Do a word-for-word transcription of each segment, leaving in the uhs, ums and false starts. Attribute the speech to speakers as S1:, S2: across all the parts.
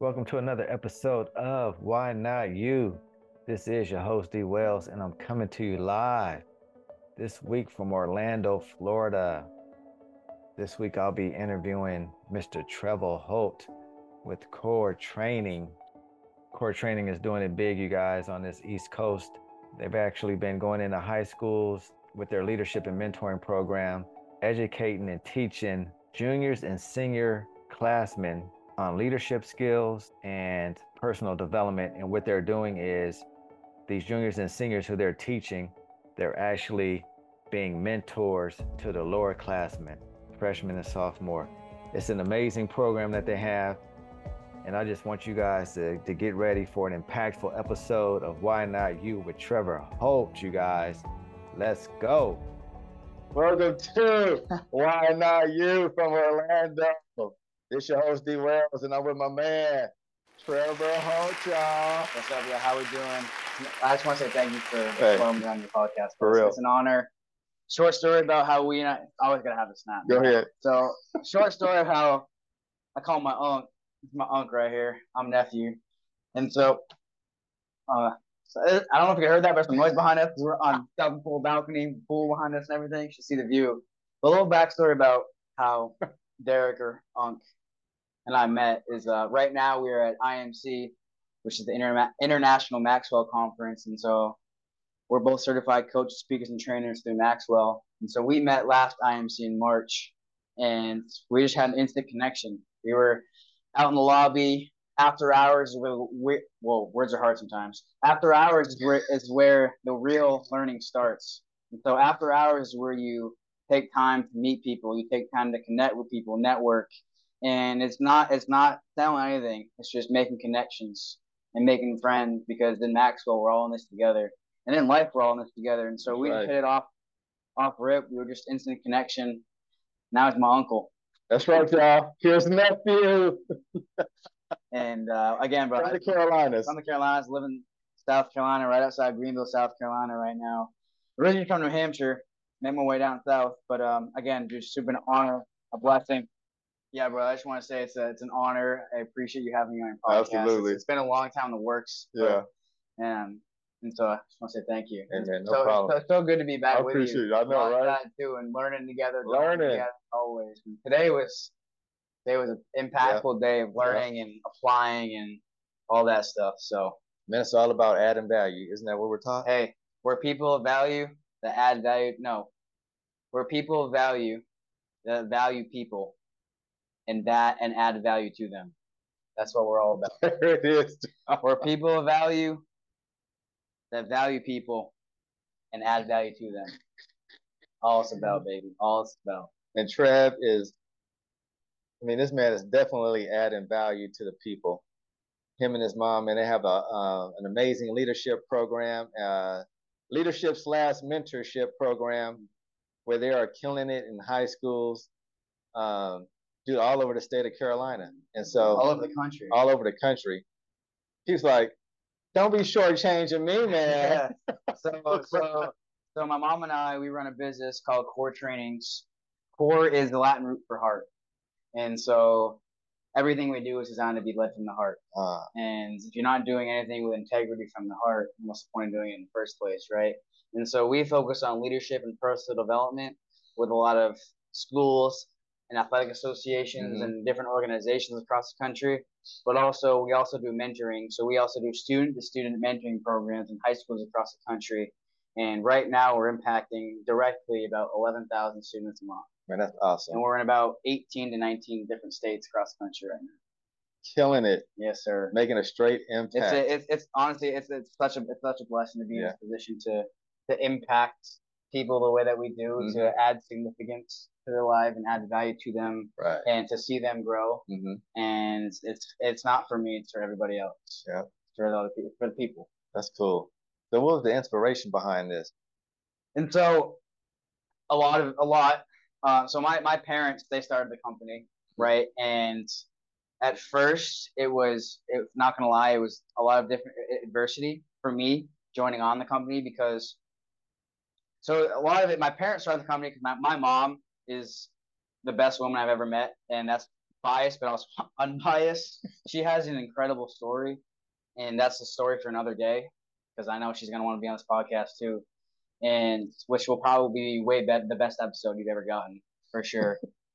S1: Welcome to another episode of Why Not You. This is your host D Wells, and I'm coming to you live this week from Orlando, Florida. This week I'll be interviewing Mister Trevor Holt with Core Training. Core Training is doing it big, you guys, on this East Coast. They've actually been going into high schools with their leadership and mentoring program, educating and teaching juniors and senior classmen on leadership skills and personal development. And what they're doing is these juniors and seniors who they're teaching, they're actually being mentors to the lower classmen, freshmen and sophomore. It's an amazing program that they have. And I just want you guys to, to get ready for an impactful episode of Why Not You with Trevor Holt, you guys. Let's go.
S2: Welcome to Why Not You from Orlando. This your host D Wells, and I'm with my man Trevor Holt, y'all.
S3: What's up, y'all? How we doing? I just want to say thank you for
S2: Hey.
S3: having me on your podcast.
S2: For real.
S3: It's an honor. Short story about how we and I always gotta have a snap.
S2: Go ahead.
S3: So, short story of how I call my uncle. My uncle right here. I'm nephew, and so, uh, so it, I don't know if you heard that, but there's some noise behind us. We're on seventh floor balcony, pool behind us, and everything. You should see the view. A little backstory about how Derek or Unc and I met is uh, right now we're at I M C, which is the Inter- International Maxwell Conference, and so we're both certified coaches, speakers, and trainers through Maxwell. And so we met last I M C in March, and we just had an instant connection. We were out in the lobby after hours. We, well, words are hard sometimes. After hours is where is where the real learning starts. And so after hours is where you take time to meet people. You take time to connect with people, network. And it's not it's not selling anything. It's just making connections and making friends, because in Maxwell we're all in this together, and in life we're all in this together. And so we
S2: Right.
S3: just hit it off off rip. We were just instant connection. Now he's my uncle.
S2: That's right, y'all. Here's nephew
S3: And uh, again, bro,
S2: from the Carolinas.
S3: from the Carolinas, live in South Carolina, right outside Greenville, South Carolina, right now. Originally from New Hampshire, made my way down south. But um, again, just super an honor, a blessing. Yeah, bro. I just want to say it's a, it's an honor. I appreciate you having me on your podcast.
S2: Absolutely.
S3: It's, it's been a long time in the works.
S2: Yeah.
S3: But, um, and so I just want to say thank you.
S2: Hey, man, no
S3: so,
S2: problem.
S3: So, so good to be back
S2: I
S3: with
S2: appreciate
S3: you.
S2: it. I know,
S3: Long
S2: right?
S3: time, too, and learning together. growing
S2: Learning.
S3: together always. Today was today was an impactful day of learning and applying and all that stuff. So,
S2: Man, it's all about adding value. Isn't that what we're taught?
S3: hey, where people value, that add value. No, where people value, that value people, and that and add value to them. That's what we're all about.
S2: There it is.
S3: Where people value, that value people, and add value to them. All it's about, baby. All it's about.
S2: And Trev is, I mean, this man is definitely adding value to the people. Him and his mom, and they have a uh, an amazing leadership program, uh, leadership slash mentorship program, where they are killing it in high schools, um, dude, all over the state of Carolina, and so
S3: All over the country.
S2: all over the country. He's like, "Don't be shortchanging me, man."
S3: Yeah. So, so, so my mom and I, we run a business called Core Trainings. Core is the Latin root for heart, and so everything we do is designed to be led from the heart.
S2: Uh,
S3: And if you're not doing anything with integrity from the heart, what's the point of doing it in the first place, right? And so we focus on leadership and personal development with a lot of schools and athletic associations
S2: Mhm.
S3: and different organizations across the country. But also, we also do mentoring. So we also do student-to-student mentoring programs in high schools across the country. And right now, we're impacting directly about eleven thousand students a month.
S2: man, that's awesome.
S3: And we're in about eighteen to nineteen different states across the country right now.
S2: Killing it,
S3: Yes, sir.
S2: making a straight
S3: It's
S2: impact.
S3: a, it's it's honestly it's it's such a it's such a blessing to be in
S2: Yeah.
S3: this position to to impact people the way that we do,
S2: Mhm.
S3: to add significance to their life and add value to them,
S2: Right.
S3: and to see them grow.
S2: hmm
S3: And it's it's, it's not for me; it's for everybody else.
S2: Yeah.
S3: It's for the other people, for the people.
S2: That's cool. So, what was the inspiration behind this?
S3: And so a lot of a lot. Uh, so my my parents, they started the company, right? And at first it was it, not gonna lie, it was a lot of different adversity for me joining on the company, because so a lot of it, my parents started the company because my, my mom is the best woman I've ever met, and that's biased, but also unbiased. She has an incredible story, and that's a story for another day because I know she's gonna want to be on this podcast too, and which will probably be way better, the best episode you've ever gotten for sure.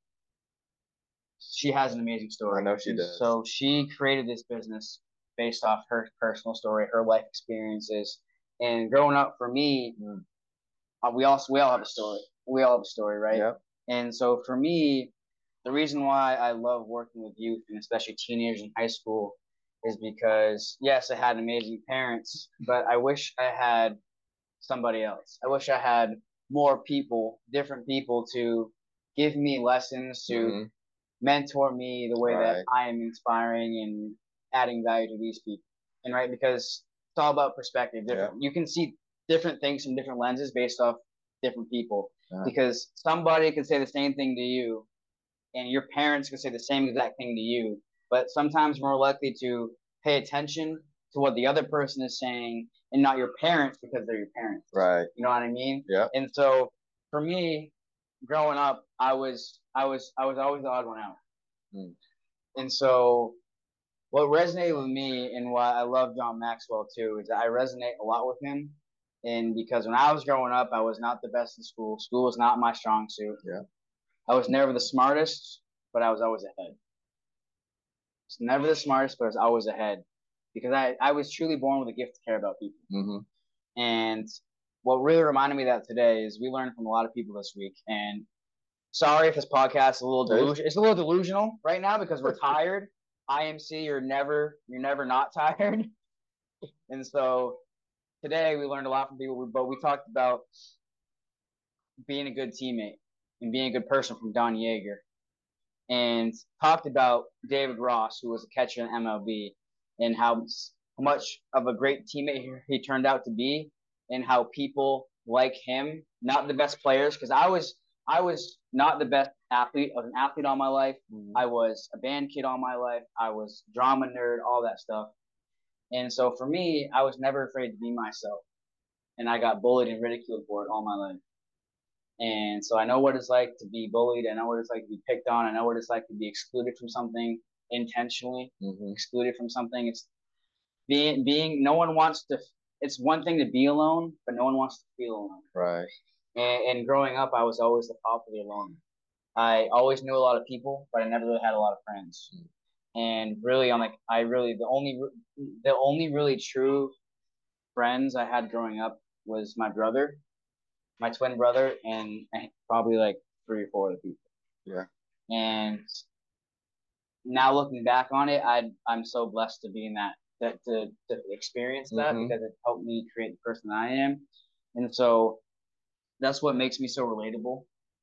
S3: She has an amazing story.
S2: I know she does.
S3: So she created this business based off her personal story, her life experiences, and growing up for me,
S2: Mm.
S3: uh, we also we all have a story. We all have a story, right?
S2: Yeah.
S3: And so for me, the reason why I love working with youth and especially teenagers in high school is because yes, I had amazing parents, but I wish I had somebody else. I wish I had more people, different people to give me lessons, to
S2: Mhm.
S3: mentor me the way that
S2: Right.
S3: I am inspiring and adding value to these people. And right, because it's all about perspective. Different. You can see different things from different lenses based off different people.
S2: Uh-huh.
S3: Because somebody could say the same thing to you, and your parents could say the same exact thing to you. But sometimes we're more likely to pay attention to what the other person is saying and not your parents because they're your parents.
S2: Right.
S3: You know what I mean?
S2: Yeah.
S3: And so for me, growing up, I was I was I was always the odd one out.
S2: Mm.
S3: And so what resonated with me and why I love John Maxwell too is that I resonate a lot with him. And because when I was growing up, I was not the best in school. School was not my strong suit.
S2: Yeah.
S3: I was never the smartest, but I was always ahead. I was never the smartest, but I was always ahead. Because I, I was truly born with a gift to care about people.
S2: Mm-hmm.
S3: And what really reminded me of that today is we learned from a lot of people this week. And sorry if this podcast is a little delusional. It's a little delusional right now because we're tired. I M C, you're never you're never not tired. And so today we learned a lot from people, but we talked about being a good teammate and being a good person from Don Yeager, and talked about David Ross, who was a catcher in M L B, and how much of a great teammate he turned out to be, and how people like him, not the best players, because I was I was not the best athlete. I was an athlete all my life. Mm-hmm. I was a band kid all my life. I was drama nerd, all that stuff. And so for me, I was never afraid to be myself. And I got bullied and ridiculed for it all my life. And so I know what it's like to be bullied. I know what it's like to be picked on. I know what it's like to be excluded from something intentionally, mm-hmm. excluded from something. It's being, being, no one wants to, it's one thing to be alone, but no one wants to feel alone.
S2: Right.
S3: And, and growing up, I was always the popular loner. I always knew a lot of people, but I never really had a lot of friends. Mm. And really, I'm like, I really the only the only really true friends I had growing up was my brother, my twin brother, and probably like three or four other people.
S2: Yeah.
S3: And now looking back on it, I I'm so blessed to be in that that to, to experience that mm-hmm. because it helped me create the person I am. And so that's what makes me so relatable.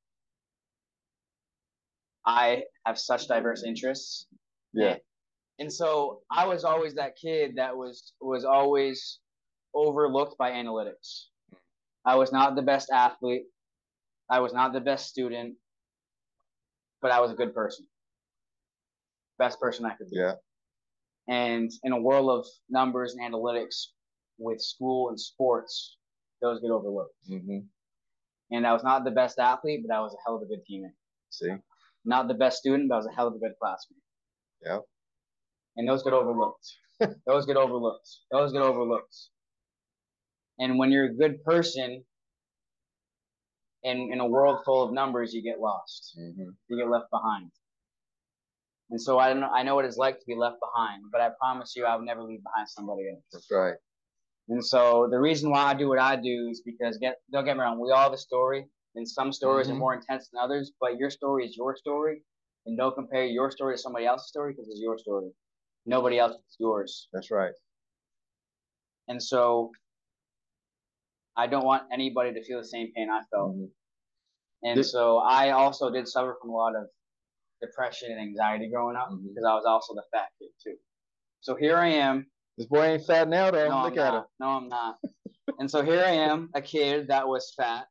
S3: I have such diverse interests.
S2: Yeah.
S3: And, and so I was always that kid that was was always overlooked by analytics. I was not the best athlete. I was not the best student, but I was a good person. Best person I could be.
S2: Yeah.
S3: And in a world of numbers and analytics with school and sports, those get overlooked.
S2: Mm-hmm.
S3: And I was not the best athlete, but I was a hell of a good teammate.
S2: See?
S3: Not the best student, but I was a hell of a good classmate.
S2: Yeah.
S3: And those get overlooked. those get overlooked. Those get overlooked. And when you're a good person in, in a world full of numbers, you get lost.
S2: Mm-hmm.
S3: You get left behind. And so I don't know, I know what it's like to be left behind, but I promise you I will never leave behind somebody else.
S2: That's right.
S3: And so the reason why I do what I do is because, get don't get me wrong, we all have a story, and some stories mm-hmm. are more intense than others, but your story is your story, and don't compare your story to somebody else's story because it's your story. Nobody else is yours.
S2: That's right.
S3: And so I don't want anybody to feel the same pain I felt. Mm-hmm. And this, so I also did suffer from a lot of depression and anxiety growing up mm-hmm. because I was also the fat kid too. So here I am.
S2: This boy ain't fat now, though.
S3: No,
S2: Look
S3: I'm
S2: at
S3: not.
S2: him.
S3: No, I'm not. And so here I am, a kid that was fat,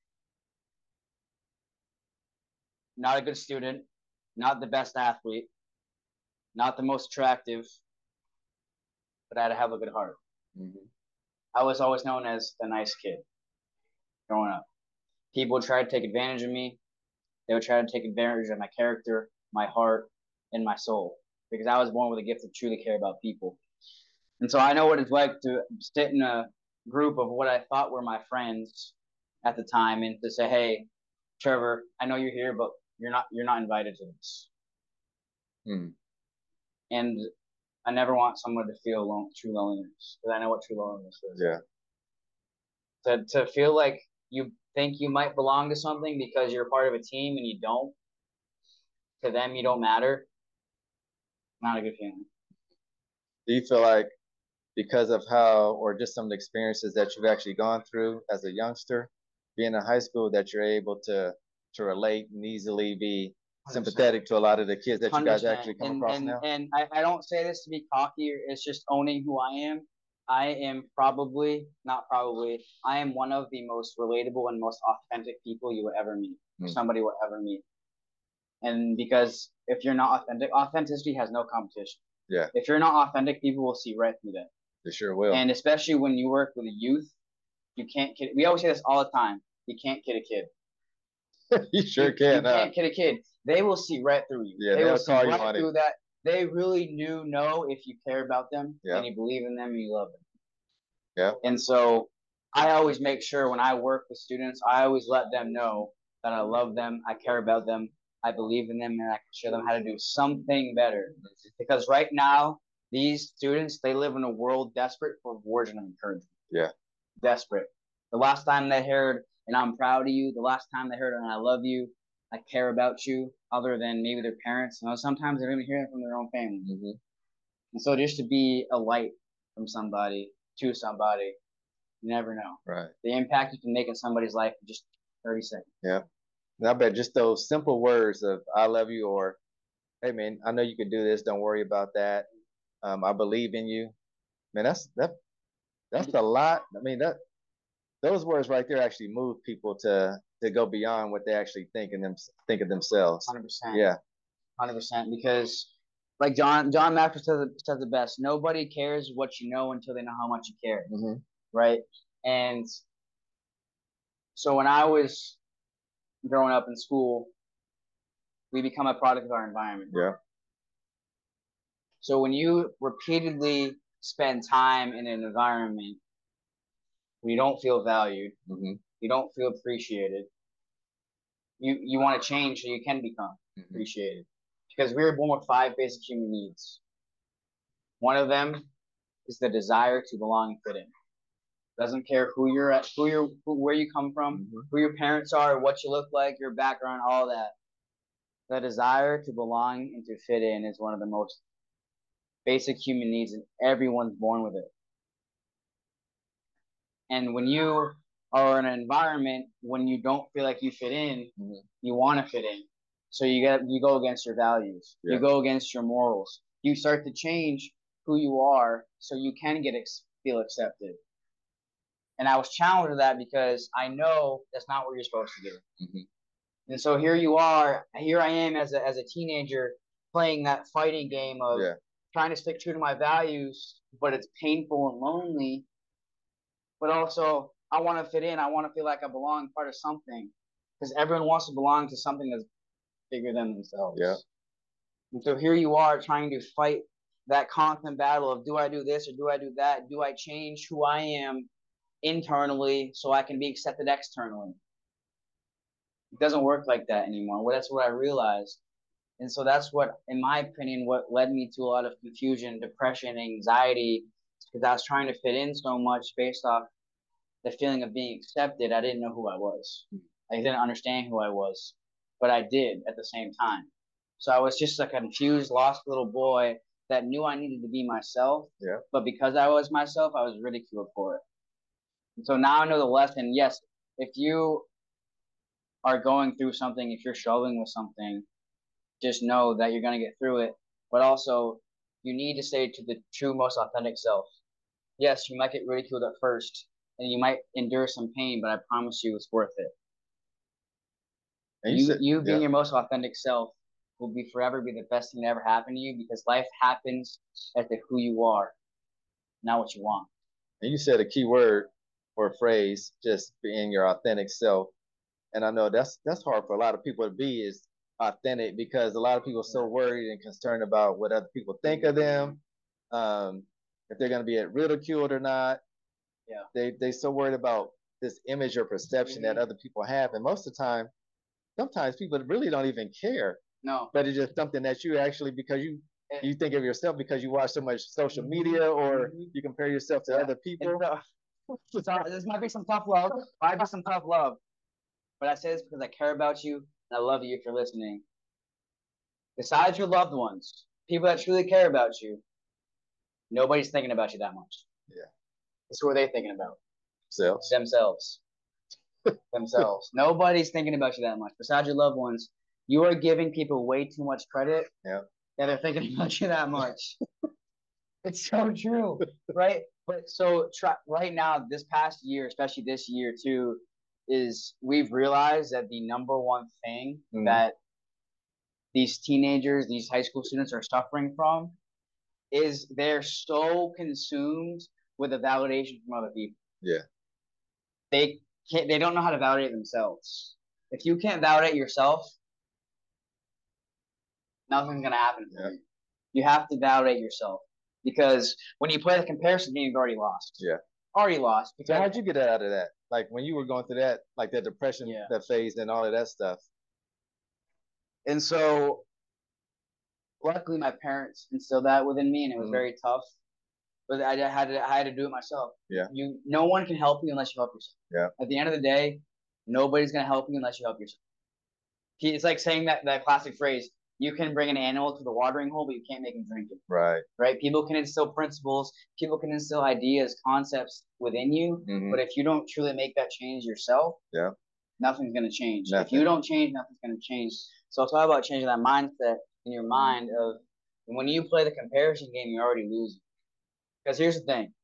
S3: not a good student, not the best athlete, not the most attractive, but I had a hell of a good heart. Mm-hmm. I was always known as the nice kid growing up. People would try to take advantage of me. They would try to take advantage of my character, my heart, in my soul because I was born with a gift to truly care about people. And so I know what it's like to sit in a group of what I thought were my friends at the time and to say, hey, Trevor, I know you're here, but you're not you're not invited to this.
S2: Hmm.
S3: And I never want someone to feel alone, true loneliness because I know what true loneliness is.
S2: Yeah.
S3: To to feel like you think you might belong to something because you're part of a team and you don't. To them, you don't matter. Not a good feeling.
S2: Do you feel like because of how, or just some of the experiences that you've actually gone through as a youngster, being in high school, that you're able to to relate and easily be sympathetic to a lot of the kids that you guys actually come
S3: and,
S2: across
S3: and,
S2: now?
S3: And I, I don't say this to be cocky. It's just owning who I am. I am probably, not probably, I am one of the most relatable and most authentic people you would ever meet. Mm. Somebody will ever meet. And because if you're not authentic, authenticity has no competition.
S2: Yeah.
S3: If you're not authentic, people will see right through that.
S2: They sure will.
S3: And especially when you work with a youth, you can't kid. We always say this all the time. You can't kid a kid.
S2: You sure
S3: you,
S2: can.
S3: You
S2: huh?
S3: can't kid a kid. They will see right through you.
S2: Yeah,
S3: they will see right
S2: you
S3: through it. that. They really do know if you care about them
S2: yeah.
S3: and you believe in them and you love them.
S2: Yeah.
S3: And so I always make sure when I work with students, I always let them know that I love them, I care about them, I believe in them, and I can show them how to do something better. Because right now, these students, they live in a world desperate for words and encouragement.
S2: Yeah.
S3: Desperate. The last time they heard, and I'm proud of you, the last time they heard, and I love you, I care about you, other than maybe their parents. You know, sometimes they don't even hear it from their own family.
S2: Mm-hmm.
S3: And so just to be a light from somebody to somebody, you never know.
S2: Right.
S3: The impact you can make in somebody's life in just thirty seconds.
S2: Yeah. And I bet just those simple words of I love you or, hey, man, I know you can do this. Don't worry about that. Um, I believe in you. Man, that's that. That's a lot. I mean, that those words right there actually move people to to go beyond what they actually think in them think of themselves.
S3: one hundred percent.
S2: Yeah.
S3: one hundred percent. Because like John John Maxwell says, says the best. Nobody cares what you know until they know how much you care.
S2: Mm-hmm.
S3: Right. And so when I was growing up in school, we become a product of our environment.
S2: Yeah.
S3: So when you repeatedly spend time in an environment where you don't feel valued,
S2: mm-hmm.
S3: you don't feel appreciated, you you want to change so you can become mm-hmm. appreciated. Because we were born with five basic human needs. One of them is the desire to belong and fit in. Doesn't care who you're at, who you're, who, where you come from, mm-hmm. who your parents are, what you look like, your background, all that. The desire to belong and to fit in is one of the most basic human needs, and everyone's born with it. And when you are in an environment when you don't feel like you fit in, mm-hmm. you want to fit in. So you get you go against your values. Yeah. You go against your morals. You start to change who you are so you can get ex- feel accepted. And I was challenged with that because I know that's not what you're supposed to do.
S2: Mm-hmm.
S3: And so here you are, here I am as a as a teenager playing that fighting game of yeah. trying to stick true to my values, but it's painful and lonely. But also, I want to fit in. I want to feel like I belong, part of something, because everyone wants to belong to something that's bigger than themselves.
S2: Yeah.
S3: And so here you are trying to fight that constant battle of do I do this or do I do that? Do I change who I am internally so I can be accepted externally? It doesn't work like that anymore. Well, that's what I realized. And so that's what, in my opinion, what led me to a lot of confusion, depression, anxiety, because I was trying to fit in so much based off the feeling of being accepted. I didn't know who I was. I didn't understand who I was, but I did at the same time. So I was just a confused, lost little boy that knew I needed to be myself.
S2: Yeah.
S3: But because I was myself, I was ridiculed for it. And so now I know the lesson. Yes, if you are going through something, if you're struggling with something, just know that you're going to get through it. But also, you need to stay to the true, most authentic self. Yes, you might get ridiculed at first, and you might endure some pain, but I promise you it's worth it. And you, you, you being yeah. your most authentic self will be forever be the best thing that ever happened to you, because life happens as to who you are, not what you want.
S2: And you said a key word or a phrase, just being your authentic self. And I know that's that's hard for a lot of people to be, is authentic, because a lot of people are so worried and concerned about what other people think of them, um, if they're going to be ridiculed or not.
S3: Yeah.
S2: They they so worried about this image or perception mm-hmm. that other people have, and most of the time, sometimes people really don't even care.
S3: No.
S2: But it's just something that you actually, because you you think of yourself because you watch so much social media, or mm-hmm. you compare yourself to yeah. other people.
S3: So, so this might be some tough love. Might be some tough love. But I say this because I care about you and I love you if you're listening. Besides your loved ones, people that truly care about you, nobody's thinking about you that much.
S2: Yeah.
S3: It's who are they thinking about?
S2: Themselves.
S3: Themselves. Themselves. Nobody's thinking about you that much. Besides your loved ones, you are giving people way too much credit.
S2: Yeah.
S3: That they're thinking about you that much. It's so true, right? But so try, right now, this past year, especially this year too, is we've realized that the number one thing mm-hmm. that these teenagers, these high school students are suffering from is they're so consumed with the validation from other people.
S2: Yeah.
S3: They can't, they don't know how to validate themselves. If you can't validate yourself, nothing's going to happen for yeah. you. You have to validate yourself, because when you play the comparison game, you've already lost.
S2: Yeah.
S3: Already lost.
S2: So how'd you get out of that? Like when you were going through that, like that depression, yeah. that phase and all of that stuff.
S3: And so luckily my parents instilled that within me, and it was mm-hmm. very tough, but I had to, I had to do it myself.
S2: Yeah.
S3: You, no one can help you unless you help yourself.
S2: Yeah.
S3: At the end of the day, nobody's going to help you unless you help yourself. It's like saying that, that classic phrase, you can bring an animal to the watering hole, but you can't make him drink it.
S2: Right.
S3: Right. People can instill principles. People can instill ideas, concepts within you. Mm-hmm. But if you don't truly make that change yourself,
S2: yeah,
S3: nothing's going to change.
S2: Nothing.
S3: If you don't change, nothing's going to change. So it's all about changing that mindset in your mind of when you play the comparison game, you're already losing. Because here's the thing.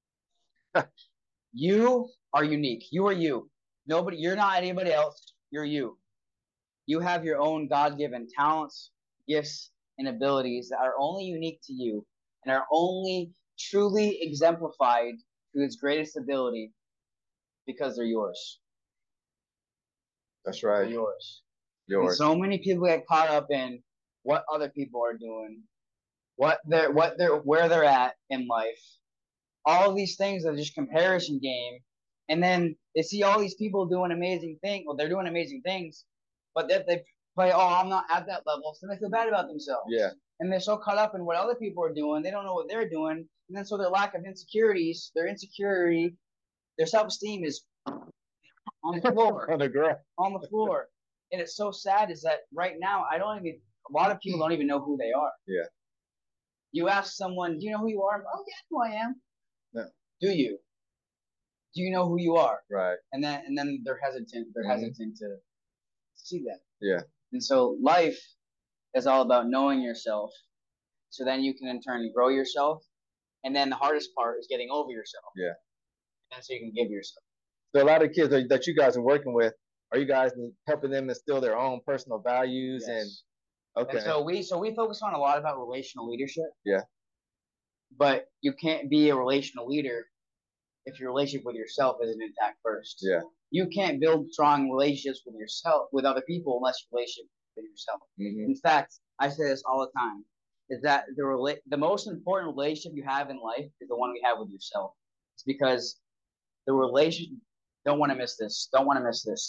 S3: You are unique. You are you. Nobody, you're not anybody else. You're you. You have your own God-given talents, gifts, and abilities that are only unique to you and are only truly exemplified to its greatest ability because they're yours.
S2: That's right.
S3: They're yours.
S2: Yours.
S3: And so many people get caught up in what other people are doing, what they're, what they're, where they're at in life. All of these things are just comparison game. And then they see all these people doing amazing things. Well, they're doing amazing things, but that they play, oh, I'm not at that level. So they feel bad about themselves.
S2: Yeah.
S3: And they're so caught up in what other people are doing. They don't know what they're doing. And then so their lack of insecurities, their insecurity, their self-esteem is on the floor.
S2: on the ground.
S3: On the floor. And it's so sad is that right now, I don't even, a lot of people don't even know who they are.
S2: Yeah.
S3: You ask someone, do you know who you are? Oh, yeah, who I am.
S2: No.
S3: Do you? Do you know who you are?
S2: Right.
S3: And then and then they're hesitant. They're mm-hmm. hesitant to see that.
S2: Yeah.
S3: And so life is all about knowing yourself. So then you can in turn grow yourself. And then the hardest part is getting over yourself.
S2: Yeah.
S3: And so you can give yourself.
S2: So a lot of kids that you guys are working with, are you guys helping them instill their own personal values?
S3: Yes.
S2: And okay.
S3: And so we so we focus on a lot about relational leadership.
S2: Yeah.
S3: But you can't be a relational leader if your relationship with yourself isn't intact first.
S2: Yeah.
S3: You can't build strong relationships with yourself, with other people, unless your relationship with yourself.
S2: Mm-hmm.
S3: In fact, I say this all the time, is that the rela- the most important relationship you have in life is the one we have with yourself. It's because the relation, don't want to miss this, don't want to miss this.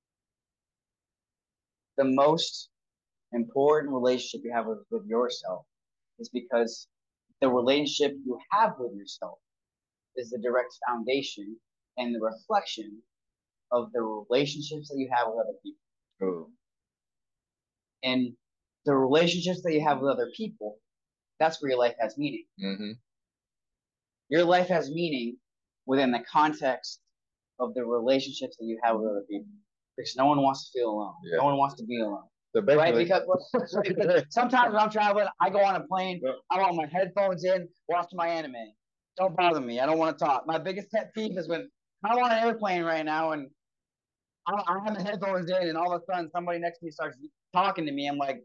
S3: The most important relationship you have with, with yourself is because the relationship you have with yourself is the direct foundation and the reflection of the relationships that you have with other people.
S2: Oh.
S3: And the relationships that you have with other people, that's where your life has meaning.
S2: Mm-hmm.
S3: Your life has meaning within the context of the relationships that you have with other people. Because no one wants to feel alone.
S2: Yeah.
S3: No one wants to be alone.
S2: So
S3: right? Because, because sometimes when I'm traveling, I go on a plane, I want my headphones in, watch my anime. Don't bother me. I don't want to talk. My biggest pet peeve is when I'm on an airplane right now and I, I have my headphones in and all of a sudden somebody next to me starts talking to me. I'm like,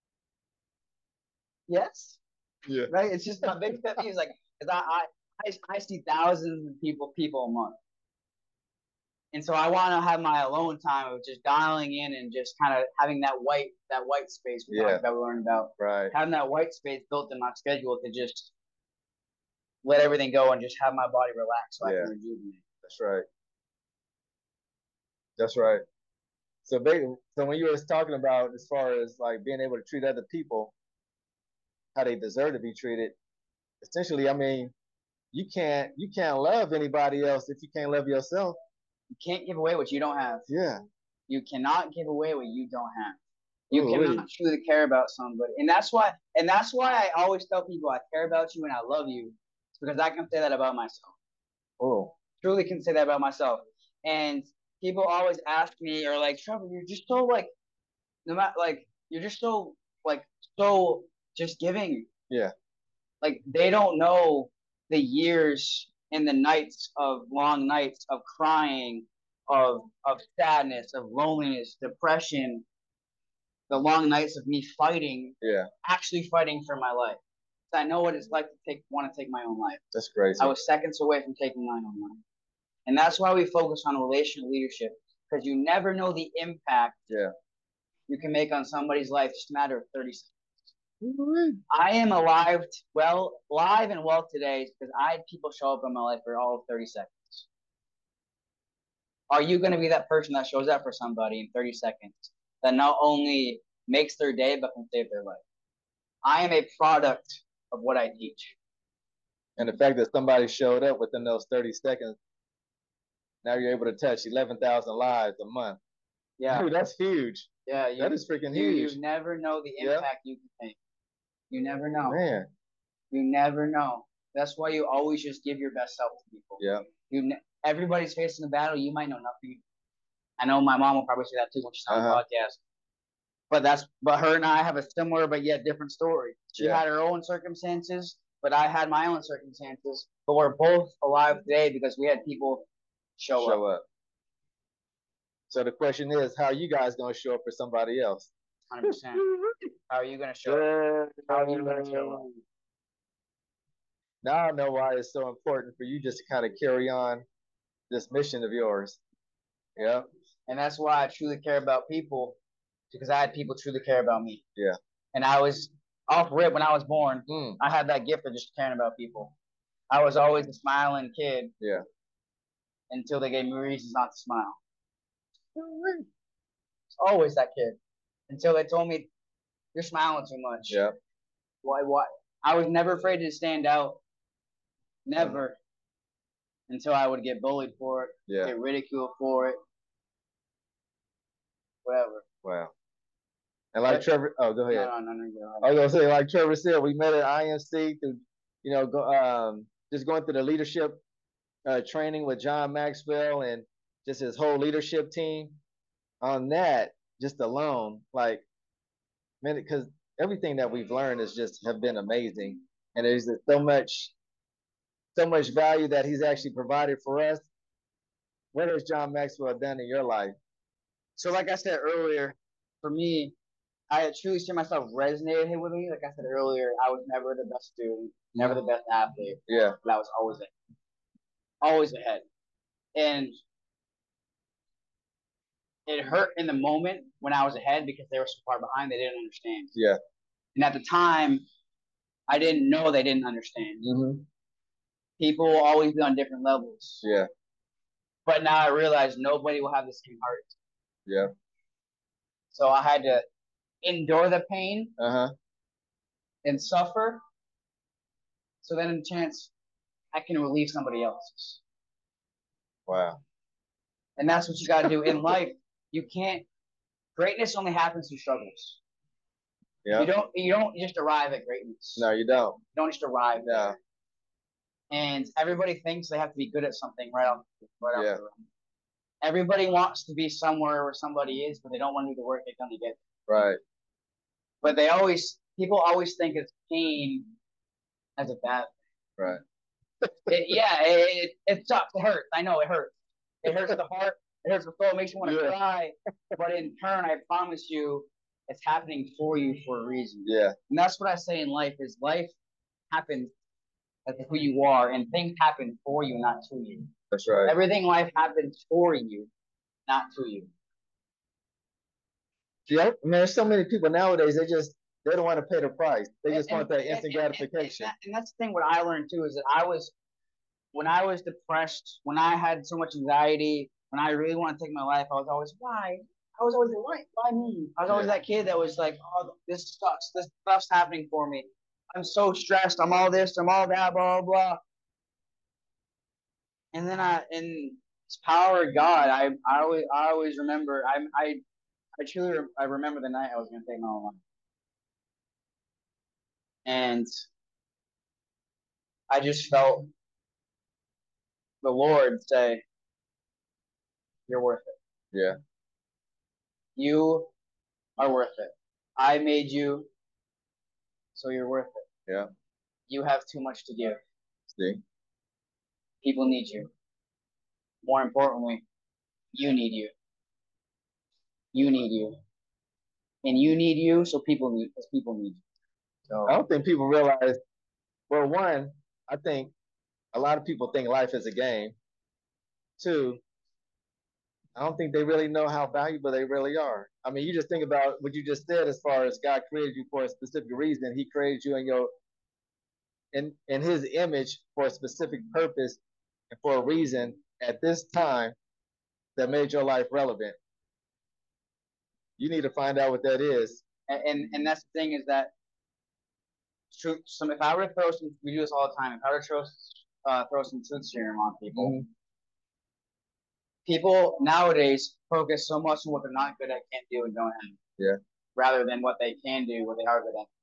S3: yes?
S2: Yeah.
S3: Right? It's just my biggest pet peeve is like, because I, I, I, I see thousands of people, people a month. And so I want to have my alone time of just dialing in and just kind of having that white that white space we
S2: Yeah.
S3: talked about, we learned about.
S2: Right.
S3: Having that white space built in my schedule to just let everything go and just have my body relax so
S2: Yeah.
S3: I can rejuvenate.
S2: That's right. That's right. So, basically, so when you were talking about as far as like being able to treat other people how they deserve to be treated, essentially, I mean, you can't you can't love anybody else if you can't love yourself.
S3: You can't give away what you don't have.
S2: Yeah.
S3: You cannot give away what you don't have. You
S2: Ooh,
S3: cannot
S2: wait.
S3: truly care about somebody. And that's why and that's why I always tell people I care about you and I love you. It's because I can say that about myself.
S2: Oh.
S3: Truly can say that about myself. And people always ask me or like, Trevor, you're just so like no matter like you're just so like so just giving.
S2: Yeah.
S3: Like they don't know the years and the nights of long nights of crying, of of sadness, of loneliness, depression, the long nights of me fighting,
S2: Yeah.
S3: actually fighting for my life. So I know what it's like to take want to take my own life.
S2: That's crazy.
S3: I was seconds away from taking my own life. And that's why we focus on relational leadership, because you never know the impact
S2: yeah.
S3: you can make on somebody's life just a matter of thirty seconds. I am alive, well, live and well today because I had people show up in my life for all of thirty seconds. Are you going to be that person that shows up for somebody in thirty seconds that not only makes their day but can save their life? I am a product of what I teach.
S2: And the fact that somebody showed up within those thirty seconds, now you're able to touch eleven thousand lives a month.
S3: Yeah.
S2: Dude, that's huge.
S3: Yeah. You,
S2: that is freaking
S3: you,
S2: huge.
S3: You never know the impact yeah. you can make. You never know.
S2: Man.
S3: You never know. That's why you always just give your best self to people.
S2: Yeah.
S3: You ne- everybody's facing a battle. You might know nothing. I know my mom will probably say that too when she's on uh-huh. the podcast. But that's but her and I have a similar but yet different story. She yeah. had her own circumstances, but I had my own circumstances. But we're both alive today because we had people show,
S2: show
S3: up.
S2: up. So the question is, how are you guys gonna show up for somebody else?
S3: one hundred percent. How are you gonna show up? How are you gonna show up?
S2: Now I know why it's so important for you just to kind of carry on this mission of yours. Yeah.
S3: And that's why I truly care about people, because I had people truly care about me.
S2: Yeah.
S3: And I was off rip when I was born.
S2: Mm.
S3: I had that gift of just caring about people. I was always a smiling kid.
S2: Yeah.
S3: Until they gave me reasons not to smile. Always that kid. Until they told me, you're smiling too much.
S2: Yeah.
S3: Why? Why? I was never afraid to stand out. Never. Mm. Until I would get bullied for it.
S2: Yeah.
S3: Get ridiculed for it. Whatever.
S2: Wow. And like but, Trevor, oh, go ahead.
S3: No, no, no, no, go ahead.
S2: I was gonna say, like Trevor said, we met at I M C through, you know, go, um, just going through the leadership uh, training with John Maxwell and just his whole leadership team. On that, just alone, like, man, because everything that we've learned is just have been amazing, and there's so much, so much value that he's actually provided for us. What has John Maxwell done in your life?
S3: So, like I said earlier, for me, I truly see myself resonated with me. Like I said earlier, I was never the best student, never the best athlete.
S2: Yeah.
S3: But I was always ahead. Always ahead. And it hurt in the moment when I was ahead because they were so far behind, they didn't understand.
S2: Yeah.
S3: And at the time, I didn't know they didn't understand.
S2: Mm-hmm.
S3: People will always be on different levels.
S2: Yeah.
S3: But now I realize nobody will have the same heart.
S2: Yeah.
S3: So I had to endure the pain
S2: uh-huh.
S3: and suffer. So then in a chance, I can relieve somebody else's.
S2: Wow.
S3: And that's what you got to do in life. You can't, greatness only happens through struggles. Yeah. You don't, you don't just arrive at greatness.
S2: No, you don't.
S3: You don't just arrive
S2: no.
S3: there. And everybody thinks they have to be good at something right off, right off
S2: yeah.
S3: the room. Everybody wants to be somewhere where somebody is, but they don't want to do the work they've done to get
S2: there. Right.
S3: But they always, people always think of pain as a bad thing.
S2: Right.
S3: It, yeah, it, it, it sucks. It hurts. I know it hurts. It hurts the heart. It hurts the soul. It makes you want to yeah. cry. But in turn, I promise you, it's happening for you for a reason.
S2: Yeah.
S3: And that's what I say in life is life happens as who you are, and things happen for you, not to you.
S2: That's right.
S3: Everything in life happens for you, not to you.
S2: Yeah, man, there's so many people nowadays, they just, they don't want to pay the price. They just
S3: and,
S2: want that
S3: and,
S2: instant
S3: and,
S2: gratification.
S3: And, and that's the thing, what I learned too, is that I was, when I was depressed, when I had so much anxiety, when I really wanted to take my life, I was always, why? I was always, why, why me? I was always
S2: Yeah.
S3: that kid that was like, oh, this sucks. This stuff's happening for me. I'm so stressed. I'm all this. I'm all that, blah, blah, blah. And then I, in this power of God, I, I always, I always remember, I, I, I truly, I remember the night I was going to take my own life. And I just felt the Lord say, you're worth it.
S2: Yeah.
S3: You are worth it. I made you, so you're worth it.
S2: Yeah.
S3: You have too much to give.
S2: See?
S3: People need you. More importantly, you need you. You need you. And you need you, so people need, because people need you. So
S2: I don't think people realize, well, one, I think a lot of people think life is a game. Two, I don't think they really know how valuable they really are. I mean, you just think about what you just said as far as God created you for a specific reason. He created you in your in in his image for a specific purpose and for a reason at this time that made your life relevant. You need to find out what that is.
S3: And and, and that's the thing, is that truth. Some if I were to throw some, we do this all the time. If I were to throw uh, throw some truth serum on people, mm-hmm. people nowadays focus so much on what they're not good at, can't do, and don't have.
S2: Yeah.
S3: Rather than what they can do, what they are good at.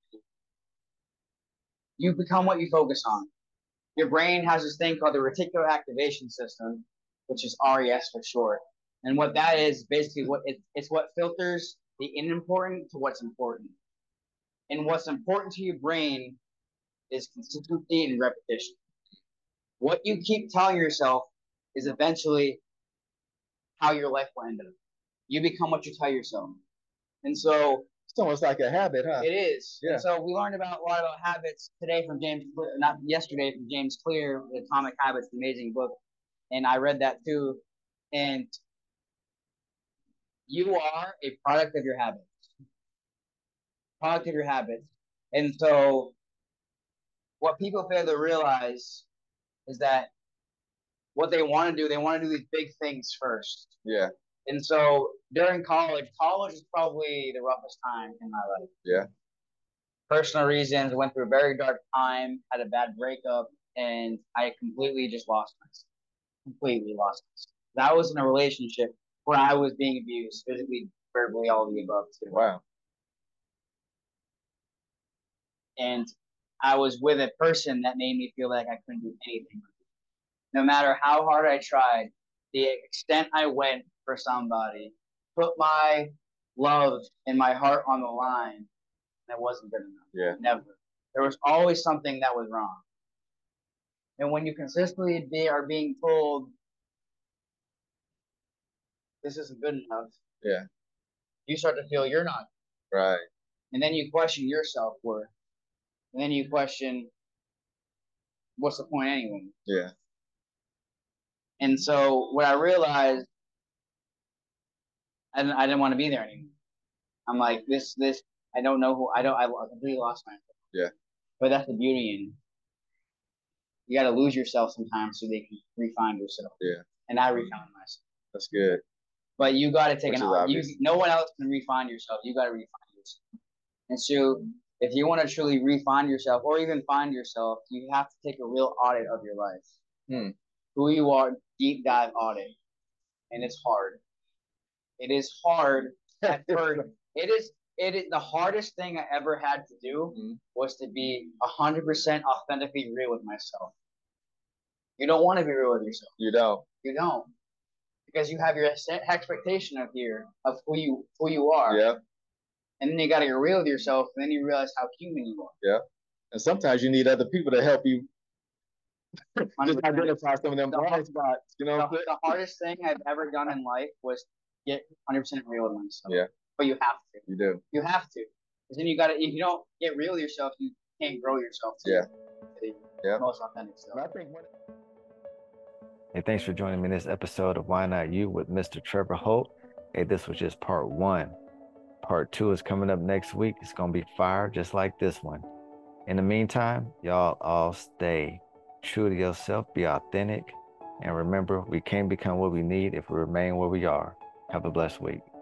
S3: You become what you focus on. Your brain has this thing called the reticular activation system, which is R E S for short. And what that is, basically, what it, it's what filters the unimportant to what's important. And what's important to your brain is consistency and repetition. What you keep telling yourself is eventually how your life will end up. You become what you tell yourself. And so
S2: it's almost like a habit, huh?
S3: It is.
S2: Yeah.
S3: And so we learned about a lot about habits today from James, not yesterday, from James Clear, the Atomic Habits, an amazing book. And I read that too. And you are a product of your habits. Product of your habits. And so what people fail to realize is that what they want to do, they want to do these big things first.
S2: Yeah.
S3: And so during college, college is probably the roughest time in my life.
S2: Yeah.
S3: Personal reasons, went through a very dark time, had a bad breakup, and I completely just lost myself. Completely lost myself. I was in a relationship where I was being abused, physically, verbally, all of the above too.
S2: Wow.
S3: And I was with a person that made me feel like I couldn't do anything. No matter how hard I tried, the extent I went for somebody, put my love and my heart on the line, that wasn't good enough.
S2: Yeah.
S3: Never. There was always something that was wrong. And when you consistently be, are being told this isn't good enough,
S2: yeah,
S3: you start to feel you're not.
S2: Right.
S3: And then you question your self-worth. And then you question, what's the point anyway?
S2: Yeah.
S3: And so what I realized, I didn't, I didn't want to be there anymore. I'm like, this, this, I don't know who, I don't, I completely lost myself.
S2: Yeah.
S3: But that's the beauty in it. You got to lose yourself sometimes so they can refine yourself.
S2: Yeah.
S3: And I refound myself.
S2: That's good.
S3: But you got to take
S2: Which
S3: an, you, no one else can refine yourself. You got to refine yourself. And so if you want to truly refine yourself or even find yourself, you have to take a real audit of your life.
S2: Hmm.
S3: Who you are, deep dive audit. And it's hard. It is hard at first. It is it is the hardest thing I ever had to do mm-hmm. was to be a hundred percent authentically real with myself. You don't want to be real with yourself.
S2: You don't.
S3: You don't. Because you have your expectation of here of who you who you are.
S2: Yeah.
S3: And then you gotta get real with yourself, and then you realize how human you are.
S2: Yeah. And sometimes you need other people to help you just identify some of them blind spots. You know,
S3: the, the hardest thing I've ever done in life was get one hundred percent real with myself.
S2: Yeah.
S3: But you have to.
S2: You do.
S3: You have to. Because then you got to, if you don't get real with yourself, you can't grow yourself. To
S2: yeah.
S3: The
S2: yeah.
S3: most authentic stuff.
S2: And I think when,
S1: Hey, thanks for joining me in this episode of Why Not You with Mister Trevor Holt. Hey, this was just part one. Part two is coming up next week. It's going to be fire just like this one. In the meantime, y'all all stay true to yourself, be authentic, and remember, we can't become what we need if we remain where we are. Have a blessed week.